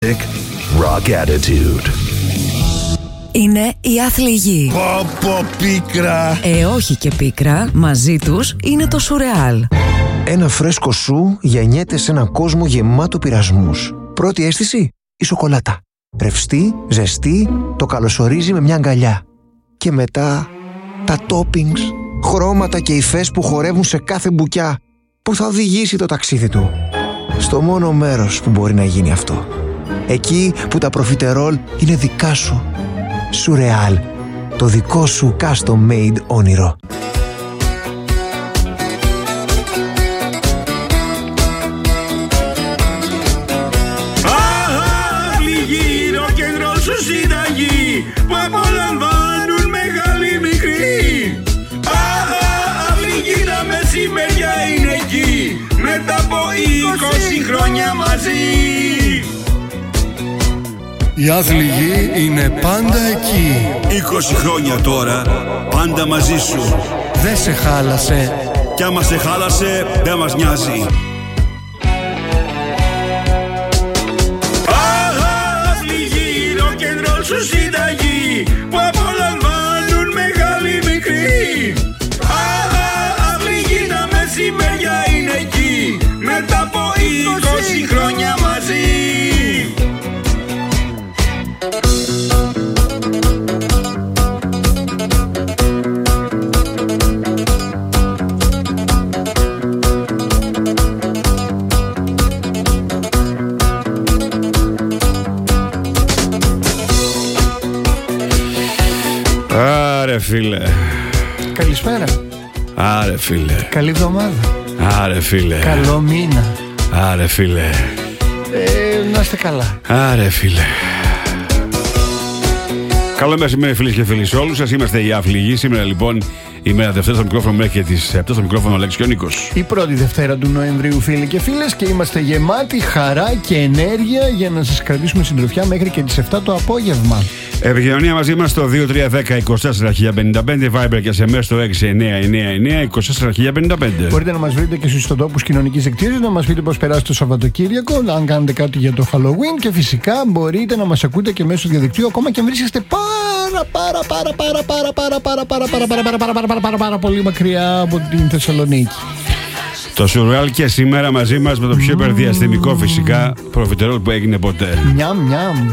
Classic rock attitude. Είναι οι άθλοι. Πω πίκρα. Όχι και πίκρα, μαζί τους είναι το σουρεάλ. Ένα φρέσκο σου γεννιέται σε έναν κόσμο γεμάτο πειρασμούς. Πρώτη αίσθηση, η σοκολάτα. Ρευστή, ζεστή, το καλωσορίζει με μια αγκαλιά. Και μετά, τα toppings, χρώματα και υφές που χορεύουν σε κάθε μπουκιά, που θα οδηγήσει το ταξίδι του στο μόνο μέρος που μπορεί να γίνει αυτό. Εκεί που τα προφιτερόλ είναι δικά σου. Σουρεάλ, το δικό σου custom made όνειρο. Που απολαμβάνουν μεγάλη μικρή. Αυλή να μεσημέρια είναι εκεί. Μετά από 20 χρόνια μαζί. Οι άθληγοι είναι πάντα εκεί. 20 χρόνια τώρα, πάντα μαζί σου. Δεν σε χάλασε. Κι άμα σε χάλασε, δεν μας νοιάζει. Σου συνταγή που απολαμβάνουν μεγάλη μικρή. Αυλή να μεσημέρια είναι εκεί. Μετά από 20 χρόνια μαζί. Άρε φίλε. Καλησπέρα. Άρε φίλε. Καλή εβδομάδα. Άρε φίλε. Καλό μήνα. Άρε φίλε. Να είστε καλά. Άρε φίλε. Καλό μεσημέρι φίλες και φίλοι σε όλους σας. Είμαστε οι Άθληγοι. Σήμερα λοιπόν η μέρα Δευτέρα στο μικρόφωνο μέχρι και τις 7 στο μικρόφωνο Αλέξης και ο Νίκος. Η πρώτη Δευτέρα του Νοεμβρίου φίλοι και φίλες και είμαστε γεμάτοι χαρά και ενέργεια για να σας κρατήσουμε συντροφιά μέχρι και τις 7 το απόγευμα. Επικοινωνία μαζί μας στο 2310-24.055, Viber και SMS στο 6999-24.055. Μπορείτε να μας βρείτε και στους ιστοτόπους κοινωνικής δικτύωσης, να μας πείτε πώς περάσει το Σαββατοκύριακο, αν κάνετε κάτι για το Halloween και φυσικά μπορείτε να μας ακούτε και μέσω διαδικτύου ακόμα και αν βρίσκεστε πάρα πολύ μακριά από την Θεσσαλονίκη. Το σουρεάλ και σήμερα μαζί μας με το πιο υπερδιαστημικό φυσικά προφιτερόλ που έγινε ποτέ. Μιαμ μιαμ.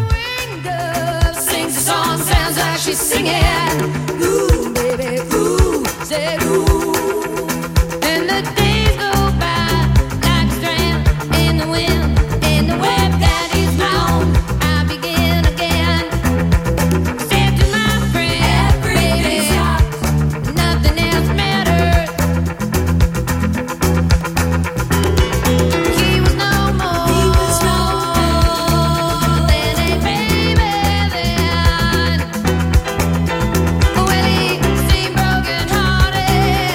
She's singing, ooh, baby, ooh, said ooh. And the days go by like a strand in the wind, in the web that is bound. I begin again. Said to my friend, baby, nothing else matters. He was no more than a baby then. Well, he seemed broken-hearted.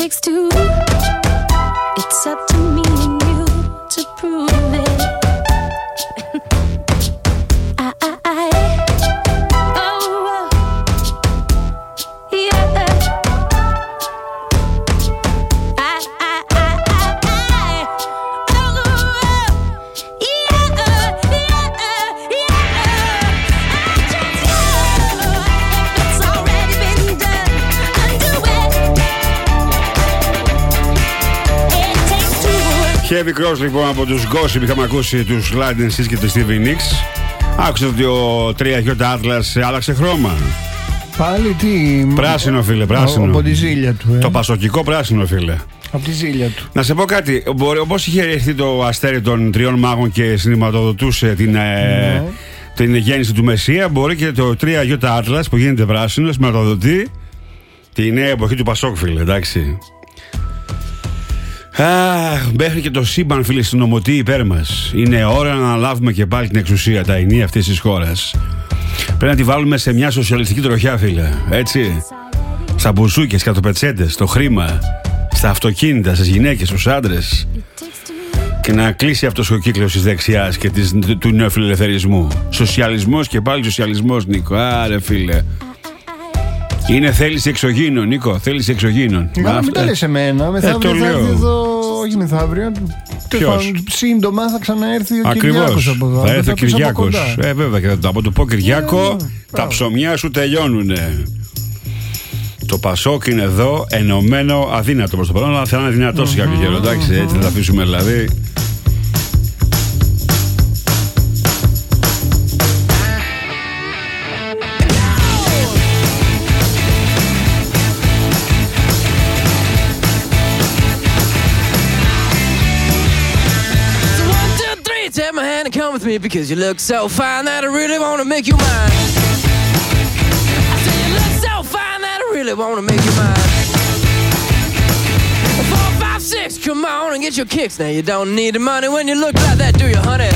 takes two. It's up to me and you to prove it. Heavy Cross λοιπόν από τους Gossip. Είχαμε ακούσει τους Lightning Seeds και τη Stevie Nicks. Άκουσα ότι ο 3J Atlas άλλαξε χρώμα. Πάλι τι. Πράσινο, φίλε, πράσινο. Από τη ζήλια του. Το πασοκικό πράσινο, φίλε. Από τη ζήλια του. Να σε πω κάτι. Όπως είχε έρθει το αστέρι των τριών μάγων και σηματοδοτούσε την γέννηση του Μεσσία, μπορεί και το 3J Atlas που γίνεται πράσινο σηματοδοτεί τη νέα εποχή του Πασόκ, φίλε, εντάξει. Μέχρι και το σύμπαν, φίλε, συνομωτεί υπέρ μας. Είναι ώρα να αναλάβουμε και πάλι την εξουσία, τα ενία αυτής της χώρας. Πρέπει να τη βάλουμε σε μια σοσιαλιστική τροχιά, φίλε. Έτσι. Στα μπουζούκες, κατοπετσέντες, στο χρήμα, στα αυτοκίνητα, στις γυναίκες, στους άντρες. Και να κλείσει αυτός ο κύκλος της δεξιάς και του νεοφιλελευθερισμού. Σοσιαλισμός και πάλι σοσιαλισμός, Νίκο. Άρε, φίλε. Είναι θέληση εξωγήινων, Νίκο. Θέληση εξωγήινων. Μην τα λες εμένα. Μεθαύριο θα έρθει εδώ. Όχι μεθαύριο. Ποιος? Σύντομα θα ξαναέρθει ο Ακριβώς. Κυριάκος από εδώ. Θα έρθει ο Κυριάκος. Βέβαια. Και από το πω Κυριάκο, τα ψωμιά σου τελειώνουνε. Το Πασόκ είναι εδώ, ενωμένο, αδύνατο προς το παρόν, αλλά θα είναι δυνατό σε κάποιο καιρό. Εντάξει, έτσι θα τα αφήσουμε δηλαδή. Take my hand and come with me because you look so fine that I really want to make you mine. I say you look so fine that I really want to make you mine. 4, 5, 6, come on and get your kicks. Now you don't need the money when you look like that, do you, honey?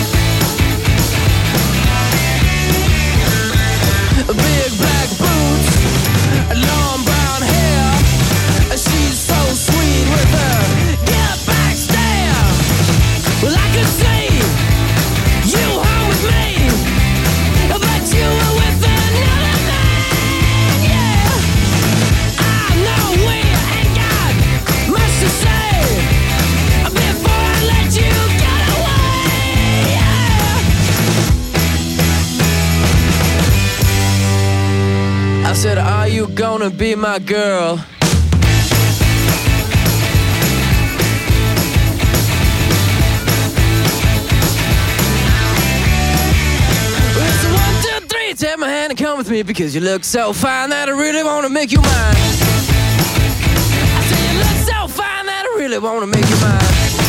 Big black boots, long brown hair. She's so sweet with her get back stare. Well, I could see you home with me, but you were with another man, yeah. I know we ain't got much to say before I let you get away, yeah. I said, are you gonna be my girl? Take my hand and come with me because you look so fine that I really want to make you mine. I say you look so fine that I really want to make you mine.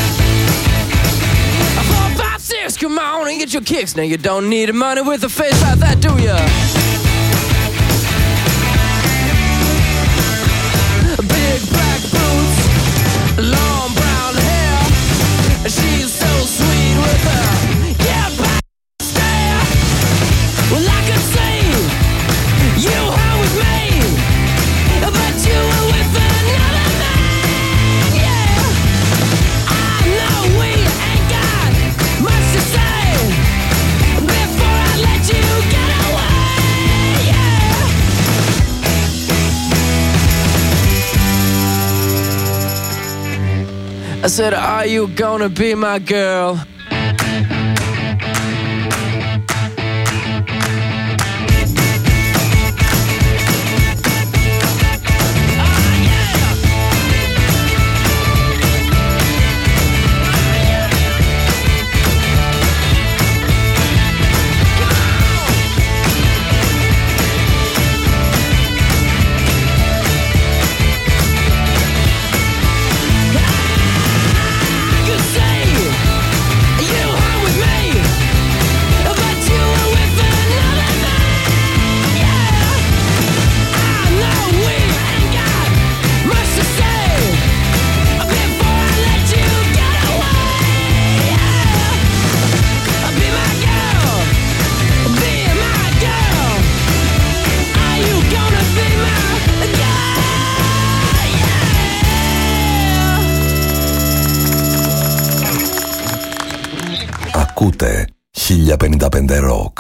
4, 5, 6, come on and get your kicks. Now you don't need the money with a face like that, do ya? Big black boots, long brown hair. She's so sweet with her. Yeah, back stare. Well, I could see you home with me, but you were with another man, yeah. I know we ain't got much to say before I let you get away, yeah. I said, are you gonna be my girl? Ακούτε 1055 Rock.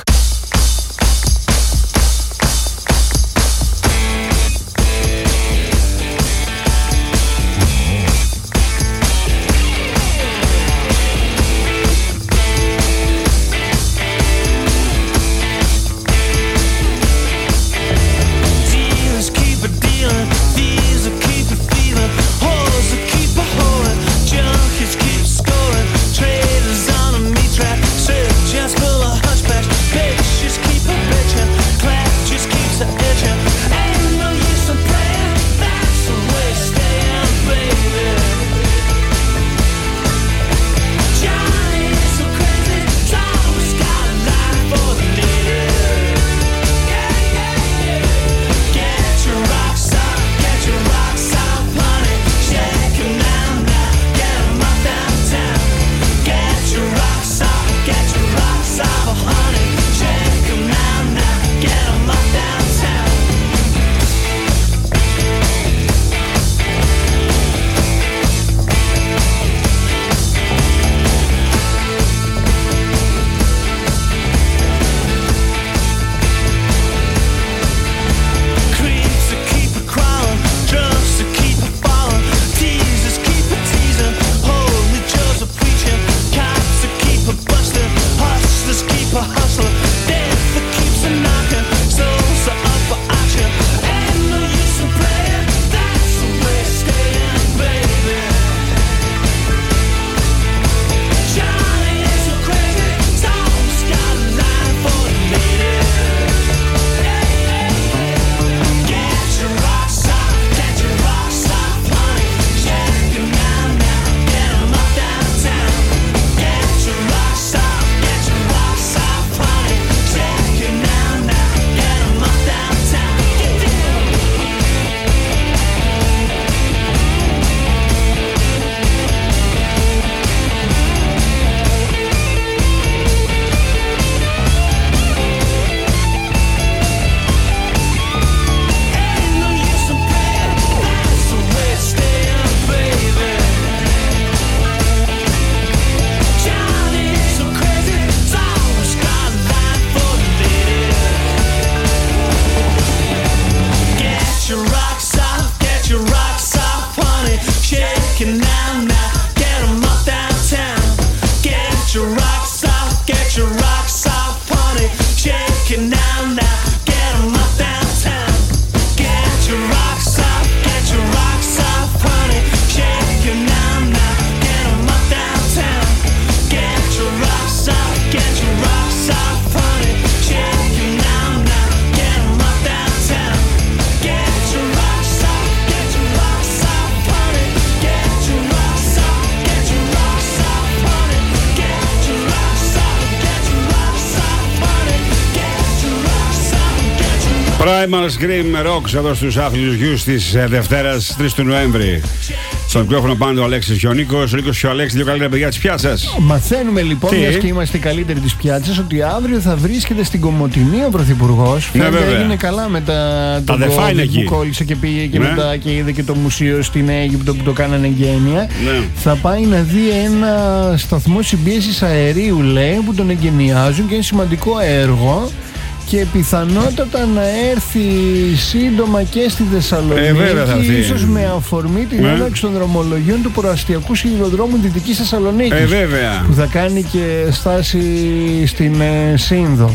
Primal Scream Rocks εδώ στους άθλιους γιους της Δευτέρας 3 του Νοέμβρη. Στο μικρόφωνο πάνω ο Αλέξης και ο Νίκος. Ο Νίκος και ο Αλέξης, δύο καλύτερα παιδιά της πιάτσας. Μαθαίνουμε λοιπόν, μιας και είμαστε οι καλύτεροι της πιάτσας, ότι αύριο θα βρίσκεται στην Κομοτηνή ο Πρωθυπουργός. Φαίνεται έγινε καλά με τον COVID που κόλλησε και πήγε και μετά και είδε και το μουσείο στην Αίγυπτο που το κάνανε εγγένεια. Θα πάει να δει ένα σταθμό συμπίεσης αερίου, λέει, που τον εγκαινιάζουν και είναι σημαντικό έργο. Και πιθανότατα να έρθει σύντομα και στη Θεσσαλονίκη, ίσως με αφορμή την έναρξη των δρομολογίων του προαστιακού σιδηροδρόμου Δυτικής Θεσσαλονίκης, που θα κάνει και στάση στην Σύνδο.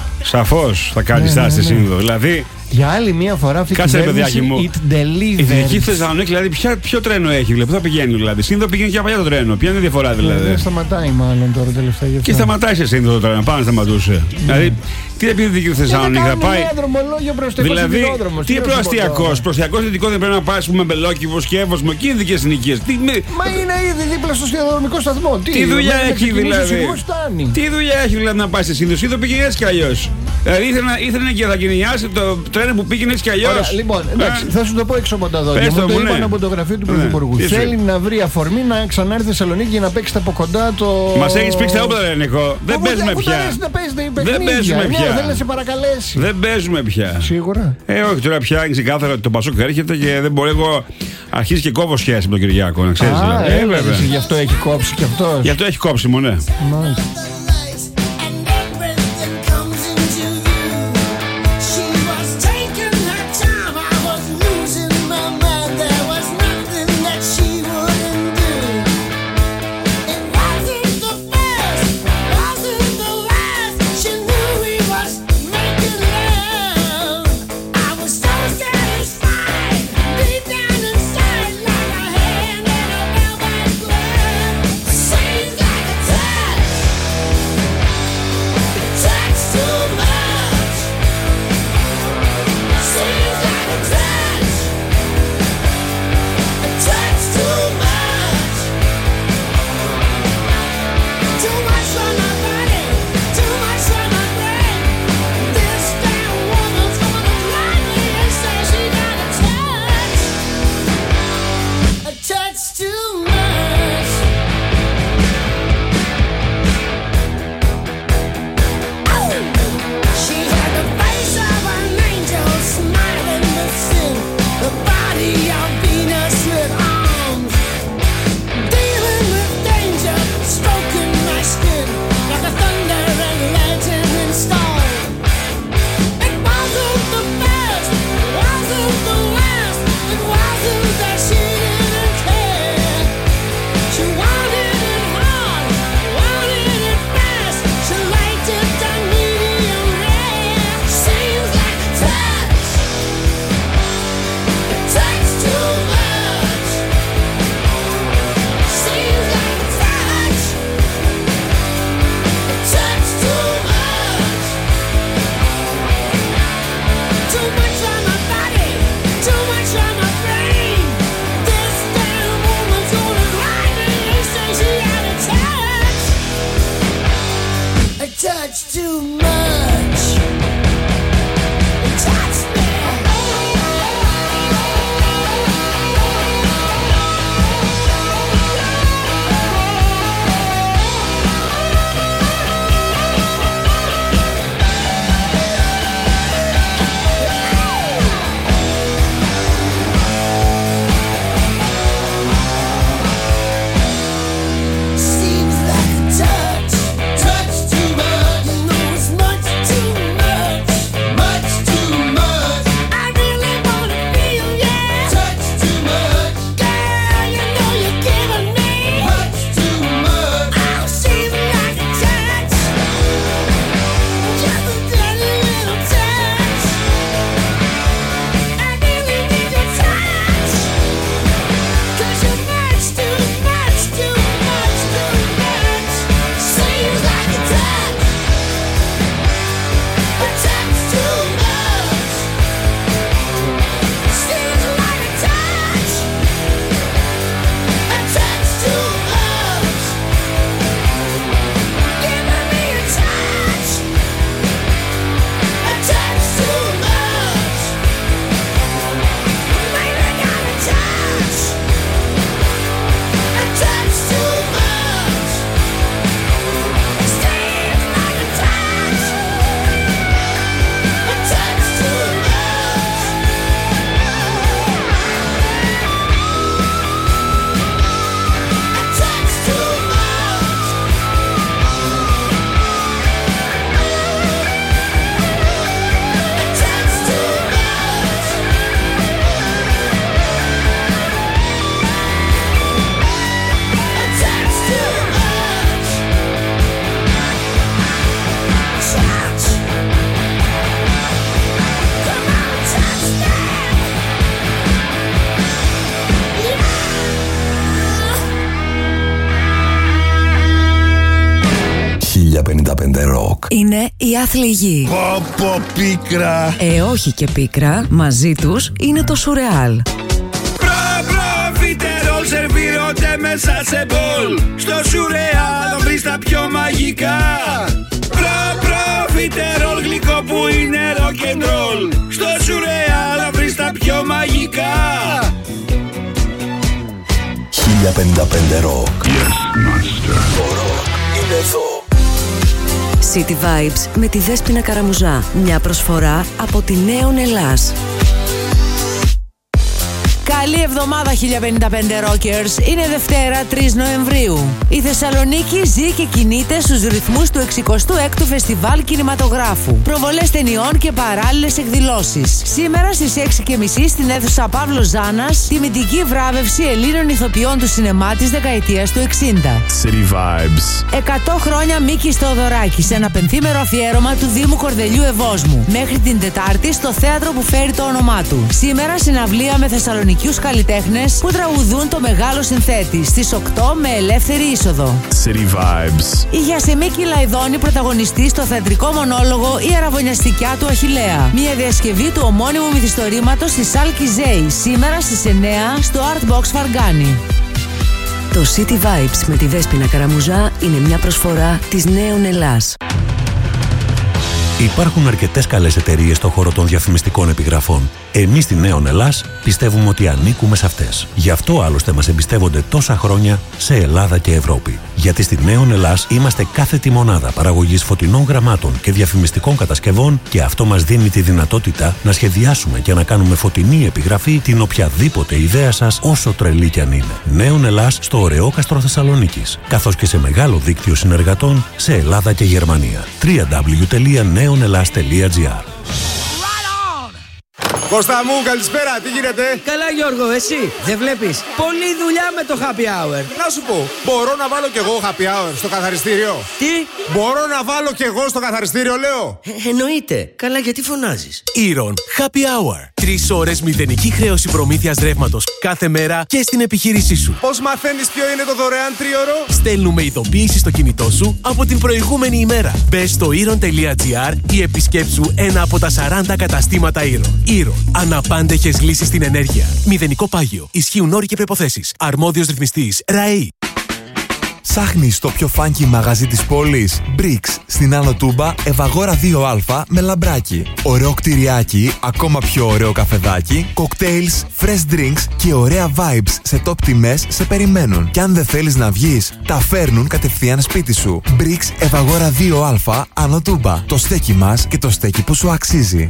Σαφώς θα κάνει στάση στη Σύνδο. Δηλαδή, για άλλη μία φορά αυτή η κυβέρνηση it delivered. Η Δυτική Θεσσαλονίκη, δηλαδή, ποιο τρένο έχει, δηλαδή, πού θα πηγαίνει, δηλαδή. Σύνδο πηγαίνει και παλιά το τρένο. Ποια είναι η διαφορά, δηλαδή. Δεν σταματάει, μάλλον τώρα τελευταία. Και σταματάει σε Σύνδο το τρένο, πάνω σταματούσε. Δηλαδή, τι θα πει η Δυτική Θεσσαλονίκη, θα πάει. Δηλαδή, τι προαστιακός δυτικό δεν πρέπει να πάει, με Μπελόκηβος και Εύωσμο και ειδικές συνοικίες. Μα είναι ήδη δίπλα στο σιδηροδρομικό σταθμό. Τι δουλειά έχει, δηλαδή. Τι δουλειά έχει, δηλαδή, να πάει σε Σύνδο. Σύνδο πήγαινε έτσι κι αλλιώς. Δηλαδή ήθελε και θα γενιάσει το τρένο που πήγαινε έτσι κι αλλιώς. Λοιπόν, εντάξει, θα σου το πω εξ ομπονταδόντια. Μου το είπαν από το γραφείο του Πρωθυπουργού. Θέλει να βρει αφορμή να ξανάρθει στη Θεσσαλονίκη για να παίξει από κοντά το. Μας έχεις πήξει τα όπλα, Νίκο. Δεν παίζουμε πια. Δεν παίζουμε πια. Θέλει να σε παρακαλέσει. Δεν παίζουμε πια. Σίγουρα. Όχι, τώρα πια είναι ξεκάθαρο ότι το Πασόκ έρχεται και δεν μπορεί. Εγώ αρχίζει και κόβω σχέση με τον Κυριάκο, να ξέρεις. Γι' αυτό έχει κόψει κι αυτό. Γι' αυτό έχει κόψει, ναι. Rock. Είναι η άθλη γη. Πω πίκρα. Όχι και πίκρα, μαζί τους είναι το σουρεάλ. Φιτερόλ σερβίρονται μέσα σε μπολ. Στο σουρεάλ θα βρεις τα πιο μαγικά. Φιτερόλ γλυκό που είναι rock and roll. Στο σουρεάλ θα βρεις τα πιο μαγικά. 1055 Rock. Yes, master. Το rock είναι εδώ. City Vibes με τη Δέσποινα Καραμουζά. Μια προσφορά από τη Νέον Ελλάς. Καλή εβδομάδα 1055 Rockers. Είναι Δευτέρα 3 Νοεμβρίου. Η Θεσσαλονίκη ζει και κινείται στους ρυθμούς του 66ου Φεστιβάλ Κινηματογράφου. Προβολές ταινιών και παράλληλες εκδηλώσεις. Σήμερα στις 6:30 στην αίθουσα Παύλος Ζάνας, τιμητική βράβευση Ελλήνων ηθοποιών του σινεμά της δεκαετίας του 60. City Vibes. 100 χρόνια Μίκης Θεοδωράκης, ένα πενθήμερο αφιέρωμα του Δήμου Κορδελιού Ευόσμου. Μέχρι την Τετάρτη στο θέατρο που φέρει το όνομά του. Σήμερα συναυλία με Θεσσαλονικιούς καλλιτέχνες που τραγουδούν το μεγάλο συνθέτη στις 8 με ελεύθερη είσοδο. City Vibes. Η Γιασεμίκη Λαϊδόνη πρωταγωνιστή στο θεατρικό μονόλογο «Η αραβωνιαστικιά του Αχιλλέα». Μια διασκευή του ομώνυμου μυθιστορήματος της Σάλκη Ζέη. Σήμερα στις 9 στο Art Box Φαργκάνη. Το City Vibes με τη Δέσποινα Καραμουζά είναι μια προσφορά της Νέων Ελλάς. Υπάρχουν αρκετές καλές εταιρείες στον χώρο των διαφημιστικών επιγραφών. Εμείς στη Νέον Ελλάς πιστεύουμε ότι ανήκουμε σε αυτές. Γι' αυτό άλλωστε μας εμπιστεύονται τόσα χρόνια σε Ελλάδα και Ευρώπη. Γιατί στη Νέον Ελλάς είμαστε κάθετη μονάδα παραγωγής φωτεινών γραμμάτων και διαφημιστικών κατασκευών και αυτό μας δίνει τη δυνατότητα να σχεδιάσουμε και να κάνουμε φωτεινή επιγραφή την οποιαδήποτε ιδέα σας, όσο τρελή κι αν είναι. Νέον Ελλάς στο ωραίο κάστρο Θεσσαλονίκης, καθώς και σε μεγάλο δίκτυο συνεργατών σε Ελλάδα και Γερμανία. www.neonellas.gr. Κώστα μου, καλησπέρα, τι γίνεται? Καλά Γιώργο, εσύ δεν βλέπεις? Πολλή δουλειά με το happy hour. Να σου πω, μπορώ να βάλω κι εγώ happy hour στο καθαριστήριο? Τι? Μπορώ να βάλω κι εγώ στο καθαριστήριο, λέω? Εννοείται. Καλά, γιατί φωνάζεις? Ήρων Happy Hour. 3 ώρες μηδενική χρέωση προμήθειας ρεύματος κάθε μέρα και στην επιχείρησή σου. Πώς μαθαίνεις ποιο είναι το δωρεάν τρίωρο? Στέλνουμε ειδοποίηση στο κινητό σου από την προηγούμενη ημέρα. Μπες στο ήρων.gr ή επισκέψου ένα από τα 40 καταστήματα Ήρων. Ήρων. Αναπάντεχες λύσεις στην ενέργεια. Μηδενικό πάγιο. Ισχύουν όροι και προϋποθέσεις. Αρμόδιος ρυθμιστής ΡΑΗ. Ψάχνεις το πιο φάνκι μαγαζί της πόλης? Bricks στην Άνω Τούμπα, Ευαγόρα 2Α με λαμπράκι. Ωραίο κτηριάκι, ακόμα πιο ωραίο καφεδάκι, cocktails, fresh drinks και ωραία vibes σε top τιμές σε περιμένουν. Και αν δεν θέλεις να βγεις, τα φέρνουν κατευθείαν σπίτι σου. Bricks Ευαγόρα 2Α, Άνω Τούμπα. Το στέκι μας και το στέκι που σου αξίζει.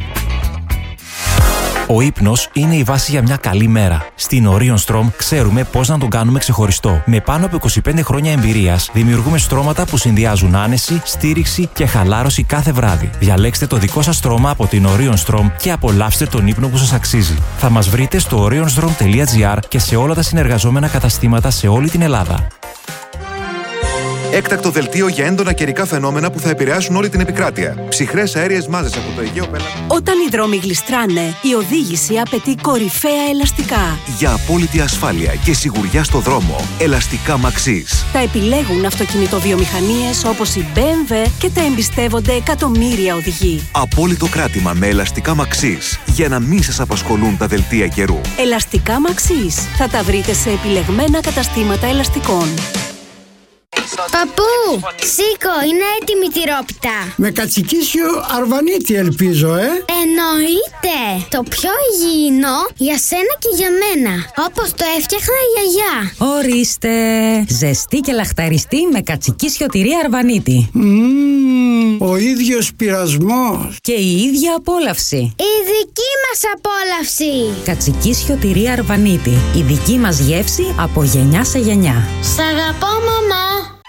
Ο ύπνος είναι η βάση για μια καλή μέρα. Στην Orion Strom ξέρουμε πώς να τον κάνουμε ξεχωριστό. Με πάνω από 25 χρόνια εμπειρίας, δημιουργούμε στρώματα που συνδυάζουν άνεση, στήριξη και χαλάρωση κάθε βράδυ. Διαλέξτε το δικό σας στρώμα από την Orion Strom και απολαύστε τον ύπνο που σας αξίζει. Θα μας βρείτε στο orionstrom.gr και σε όλα τα συνεργαζόμενα καταστήματα σε όλη την Ελλάδα. Έκτακτο δελτίο για έντονα καιρικά φαινόμενα που θα επηρεάσουν όλη την επικράτεια. Ψυχρές αέριες μάζες από το Αιγαίο πέλαγο. Όταν οι δρόμοι γλιστράνε, η οδήγηση απαιτεί κορυφαία ελαστικά. Για απόλυτη ασφάλεια και σιγουριά στο δρόμο, ελαστικά Maxis. Τα επιλέγουν αυτοκινητοβιομηχανίες όπως η BMW και τα εμπιστεύονται εκατομμύρια οδηγοί. Απόλυτο κράτημα με ελαστικά Maxis για να μην σας απασχολούν τα δελτία καιρού. Ελαστικά Maxis. Θα τα βρείτε σε επιλεγμένα καταστήματα ελαστικών. Παππού, σήκω, είναι έτοιμη η τυρόπιτα. Με κατσικίσιο αρβανίτη ελπίζω, Εννοείται. Το πιο υγιεινό για σένα και για μένα. Όπως το έφτιαχνα η γιαγιά. Ορίστε. Ζεστή και λαχταριστή με κατσικίσιο τυρί αρβανίτη. Ο ίδιος πειρασμός. Και η ίδια απόλαυση. Η δική μας απόλαυση. Κατσικίσιο τυρί αρβανίτη. Η δική μας γεύση από γενιά σε γενιά. Σ' αγαπώ, μαμά.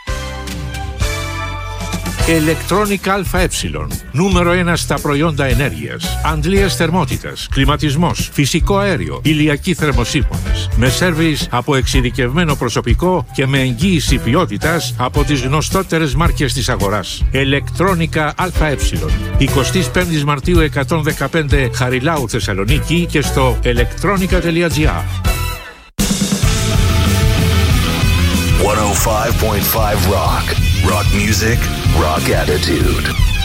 Electronic ΑΕ. Νούμερο 1 στα προϊόντα ενέργειας. Αντλίας θερμότητας, κλιματισμός, φυσικό αέριο, ηλιακοί θερμοσύφωνες. Με σέρβις από εξειδικευμένο προσωπικό και με εγγύηση ποιότητας από τις γνωστότερες μάρκες της αγοράς. Electronica ΑΕ. 25 Μαρτίου 115 Χαριλάου Θεσσαλονίκη και στο electronica.gr. 105.5 Rock. Rock music Rock attitude.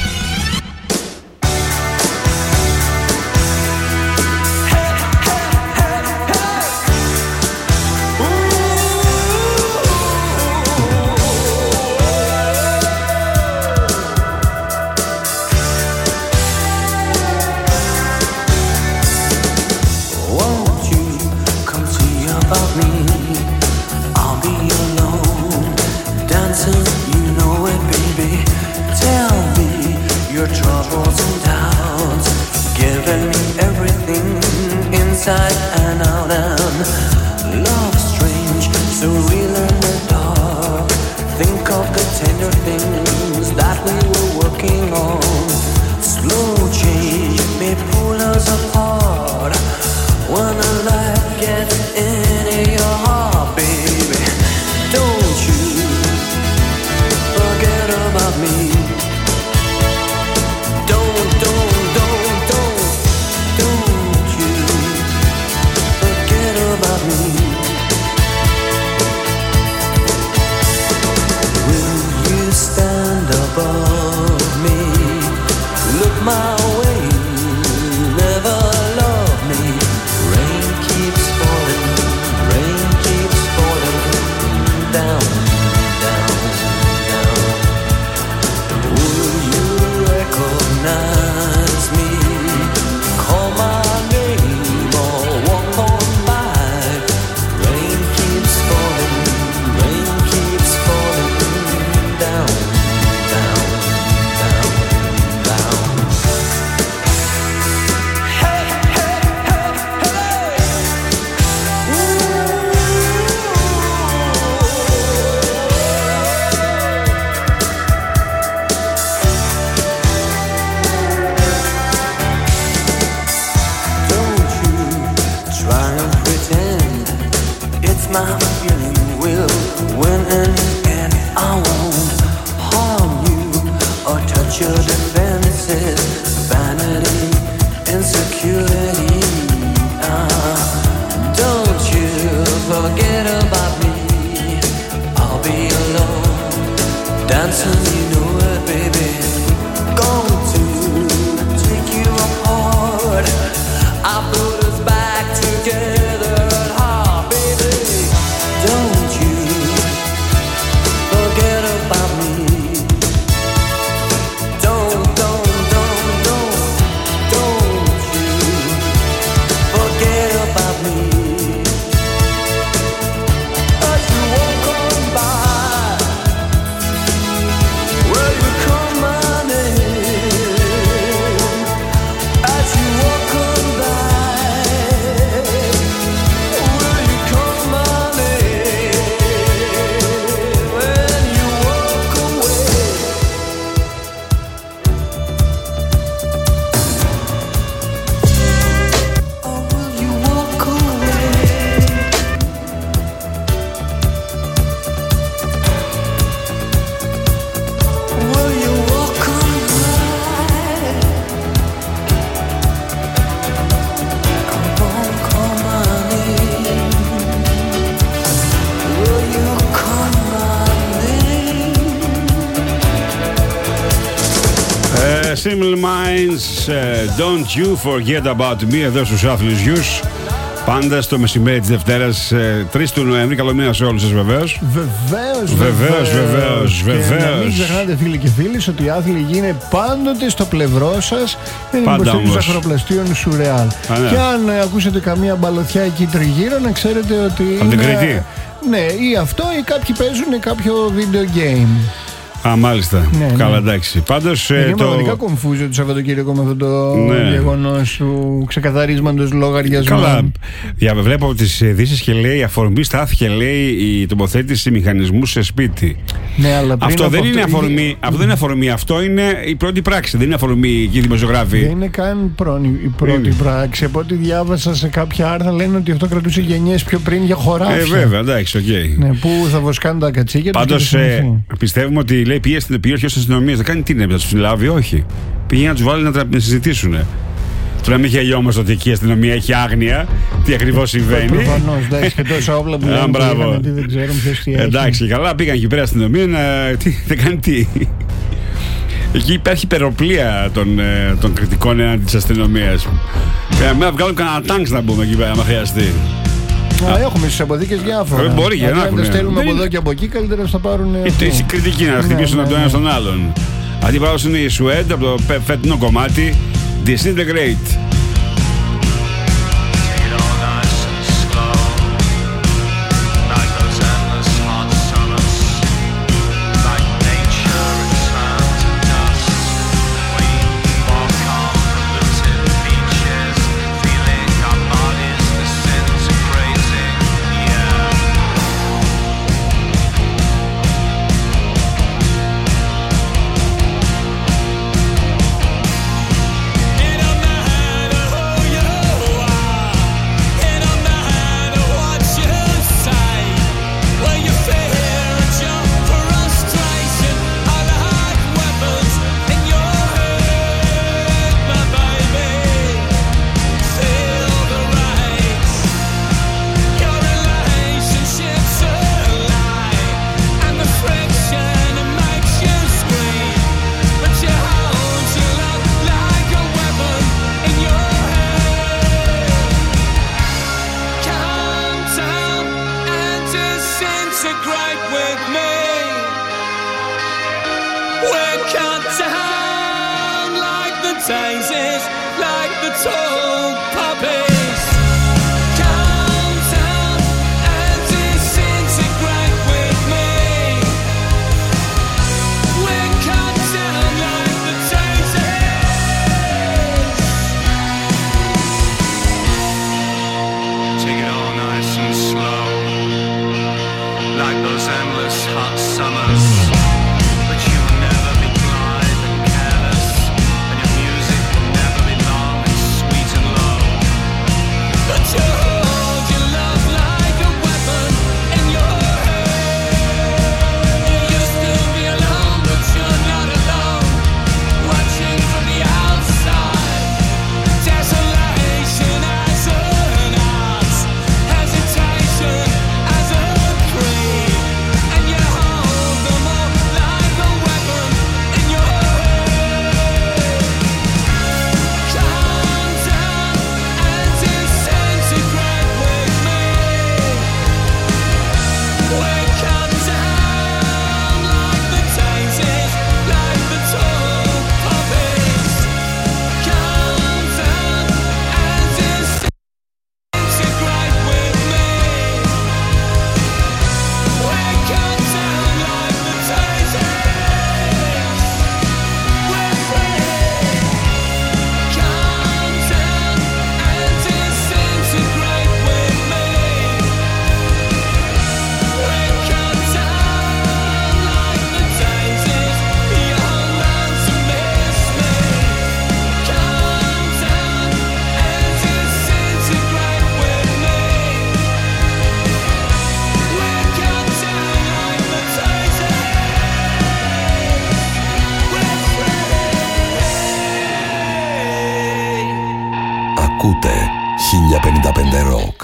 Inside and out, and love strange, so real in the dark. Think of the tender things that we were working on. Slow change may pull us apart. When the light gets into your heart, baby, don't you forget about me. My way, never love me. Rain keeps falling down, down, down. Will you recognize me? Call my name or walk on by. Rain keeps falling down, down, down, down. My feeling will win in the end. I won't harm you or touch your defenses. Vanity, insecurity. Don't you forget about me. I'll be alone, dancing, you know it, baby. Going to take you apart. I put us back together. Don't you forget about me. Don't you forget about me. As you walk on by, will you call my name? As you walk on by, will you call my name? Simple Minds, Don't You Forget About Me, εδώ στους άθλους γιους. Πάντα στο μεσημέρι της Δευτέρας, 3 του Νοέμβρη. Καλό μήνα σε όλους σας, βεβαίως. Βεβαίως. Και να μην ξεχνάτε, φίλοι και φίλοι, ότι η Άθλη είναι πάντοτε στο πλευρό σας. Δεν είναι υποστήριξη ζαχαροπλαστείων Σουρεάλ. Και αν ακούσετε καμία μπαλωθιά εκεί τριγύρω, να ξέρετε ότι. Από την Κρήτη. Ναι, ή αυτό, ή κάποιοι παίζουν κάποιο video game. Α, μάλιστα. Καλά, εντάξει. Πάντως. Είναι πραγματικά κομφούζιο το Σαββατοκύριακο με αυτό το γεγονός του ξεκαθαρίσματος λογαριασμών. Καλά. Βλέπω τις ειδήσεις και λέει αφορμή στάθηκε, λέει, η τοποθέτηση μηχανισμού σε σπίτι. Ναι, αλλά αυτό δεν είναι αφορμή. Αυτό δεν είναι αφορμή. Αυτό είναι η πρώτη πράξη. Δεν είναι αφορμή οι δημοσιογράφοι. Δεν είναι καν η πρώτη πράξη. Από ό,τι διάβασα σε κάποια άρθρα, λένε ότι αυτό κρατούσε γενιές πιο πριν για χωράφια. Βέβαια, εντάξει, οκ. Ναι, που θα βοσκάνε τα κατσίκια. Πάντως πιστεύουμε ότι λέει πιέστε την αρχή τη αστυνομία. Δεν κάνει τι είναι, να του συλλάβει, όχι. Πήγε να του βάλει να συζητήσουν. Τώρα μην γελιόμαστε ότι εκεί η αστυνομία έχει άγνοια τι ακριβώς συμβαίνει. Προφανώς, εντάξει, και τόσα όπλα που λένε ότι δεν ξέρουν ποιος τι έχει. Εντάξει, καλά, πήγαν εκεί πέρα αστυνομία να. Δεν κάνει τι. Εκεί υπάρχει υπεροπλία των κριτικών έναντι της αστυνομίας. Να βγάλουν κανένα τάγκς να μπούμε εκεί πέρα, άμα χρειαστεί. Έχουμε στις αποδίκες διάφορα. Μπορεί για να έχουν. Αν στέλνουμε από εδώ και από εκεί, καλύτερα θα πάρουν. Η κριτική να χτυπήσουν από τον ένα στον άλλον. Αντίπαλος είναι η Σουέντ από το φετινό κομμάτι Disintegrate. Ακούτε 1055 Rock.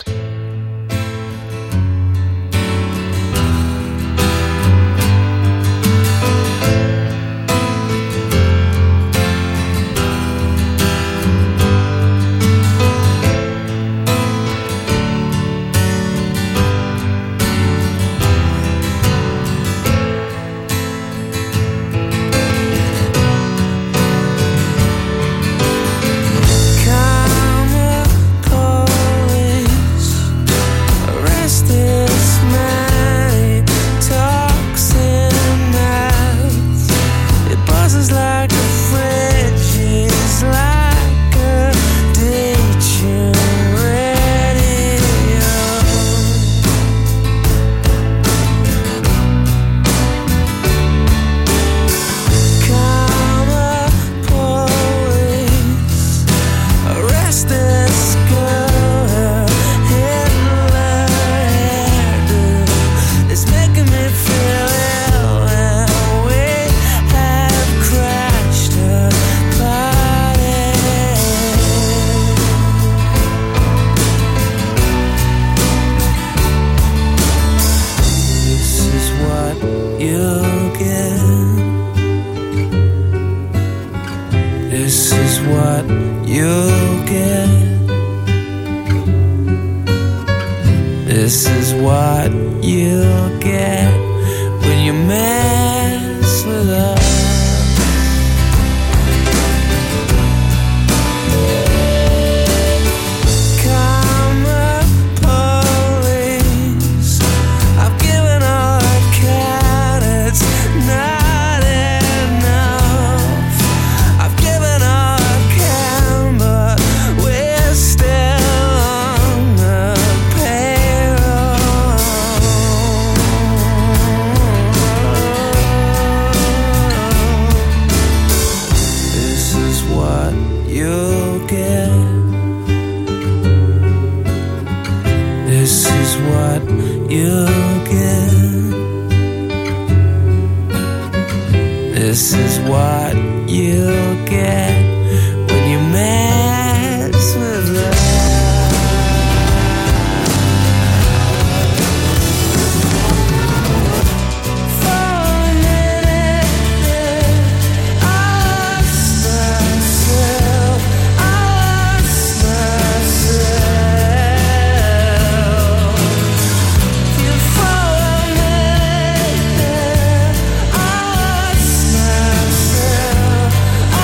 Come calling This is what you'll get when you mess with us. This is what you'll get when you mess with love. For a minute, I lost myself. For a minute, I lost myself.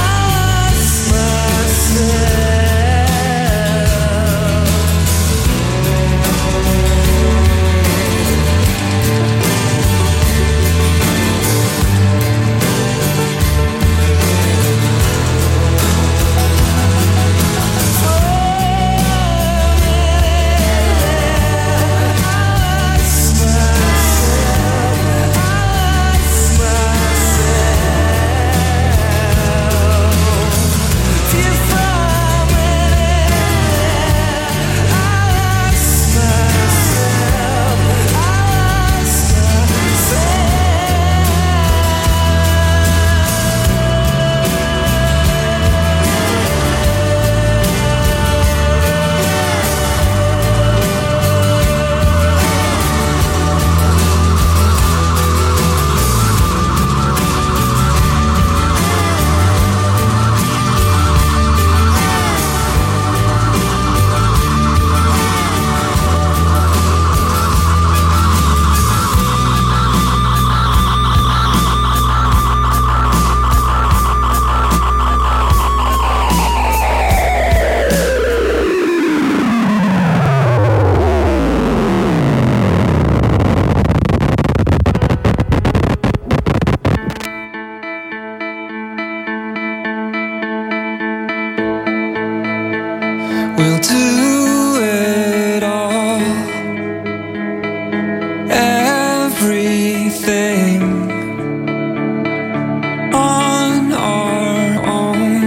We'll do it all, everything on our own.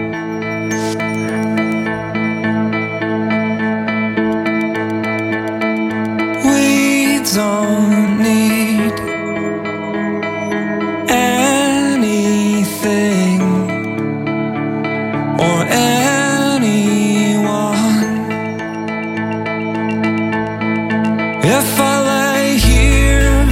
We don't need anything or if I lay here,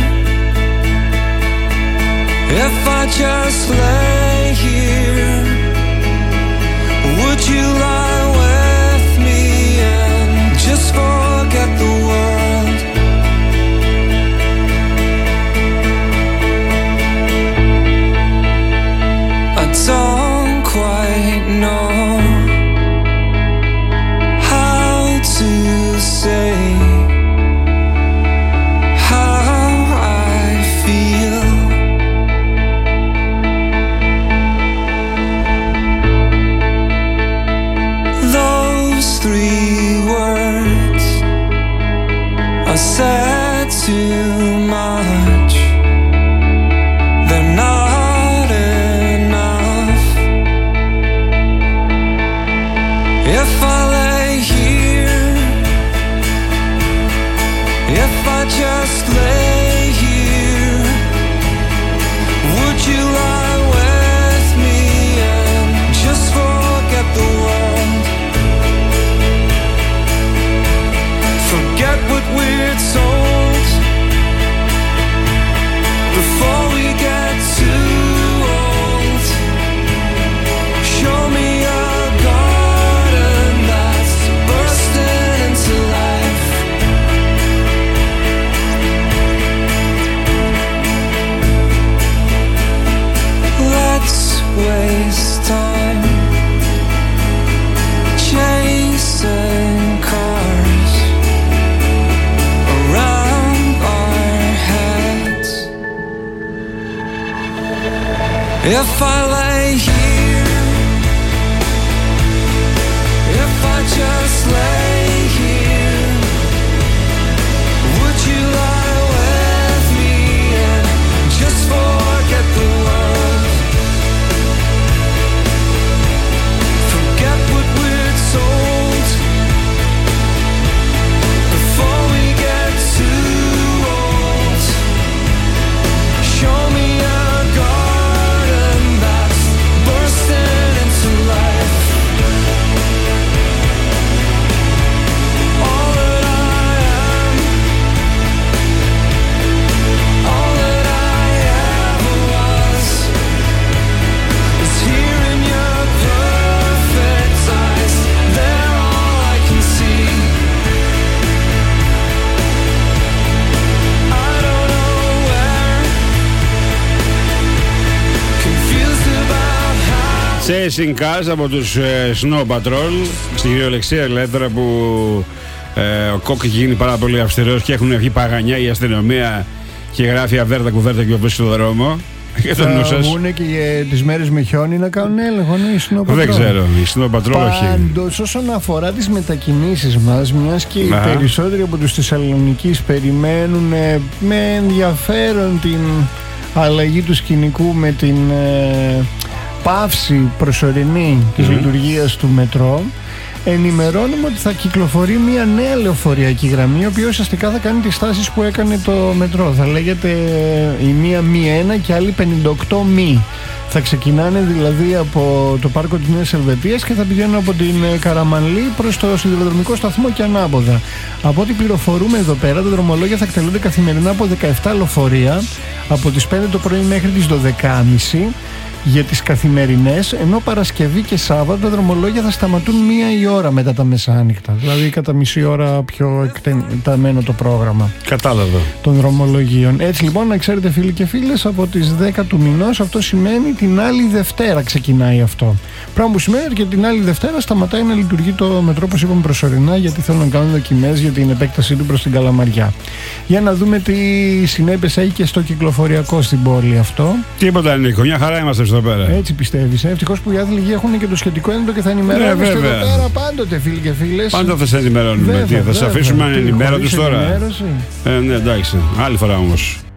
if I just lay here, would you lie with me and just forget the world? I don't quite know how to say said too much, they're not enough. If I lay here, if I just lay here, would you lie with me and just forget the world? Forget what we're told before we get too old. Show me a garden that's bursting into life. If I lay here, if I just lay here, would you lie with me and just forget the world? Forget what we're told before we get too old. Show me a garden that's bursting into life. All that I am, all that I ever was, is here in your perfect eyes. They're all I can see. I don't know where, confused about how. Chasing Cars από τους Snow Patrol, στην κυριολεξία δηλαδή, τώρα που ο Κόκ έχει γίνει πάρα πολύ αυστηρός και έχουν βγει παγανιά η αστυνομία και γράφει αβέρτα κουβέρτα και βρίσκει στο δρόμο. Θα βγουν και για τις μέρες με χιόνι να κάνουν έλεγχο, ναι, οι Snow Patrol. Δεν ξέρω, οι Snow Patrol όχι. Πάντως όσον αφορά τις μετακινήσεις μας, μιας και οι περισσότεροι από τους Θεσσαλονικείς περιμένουν με ενδιαφέρον την αλλαγή του σκηνικού με την πάυση προσωρινή της λειτουργίας του μετρό, ενημερώνουμε ότι θα κυκλοφορεί μια νέα λεωφορειακή γραμμή, η οποία ουσιαστικά θα κάνει τις στάσεις που έκανε το μετρό. Θα λέγεται η μία μη 1 και άλλη 58 μη. Θα ξεκινάνε δηλαδή από το πάρκο της Νέας Ελβετίας και θα πηγαίνουν από την Καραμανλή προς το σιδηροδρομικό σταθμό και ανάποδα. Από ό,τι πληροφορούμε εδώ πέρα, τα δρομολόγια θα εκτελούνται καθημερινά από 17 λεωφορεία από τις 5 το πρωί μέχρι τις 12.30 για τις καθημερινές, ενώ Παρασκευή και Σάββατο τα δρομολόγια θα σταματούν 1 η ώρα μετά τα μεσάνυχτα. Δηλαδή κατά μισή ώρα πιο εκτεταμένο το πρόγραμμα. Κατάλαβα. Των δρομολογίων. Έτσι λοιπόν, να ξέρετε φίλοι και φίλες, από τις 10 του μηνός αυτό σημαίνει την άλλη Δευτέρα ξεκινάει αυτό. Πράγμα που σημαίνει ότι και την άλλη Δευτέρα σταματάει να λειτουργεί το μετρό, όπως είπαμε, προσωρινά, γιατί θέλουν να κάνουν δοκιμές για την επέκτασή του προς την Καλαμαριά. Για να δούμε τι συνέπειες έχει και στο κυκλοφοριακό στην πόλη αυτό. Τίποτα, Νίκο, μια χαρά είμαστε εδώ πέρα. Έτσι πιστεύεις. Ευτυχώς που οι άθλοι έχουν και το σχετικό έντυπο και θα ενημερώνουμε εδώ πέρα πάντοτε, φίλοι και φίλες. Πάντα θα σε ενημερώνουμε. Θα σε αφήσουμε ανενημέρωτους τώρα. Ναι, εντάξει. Άλλη φορά όμως.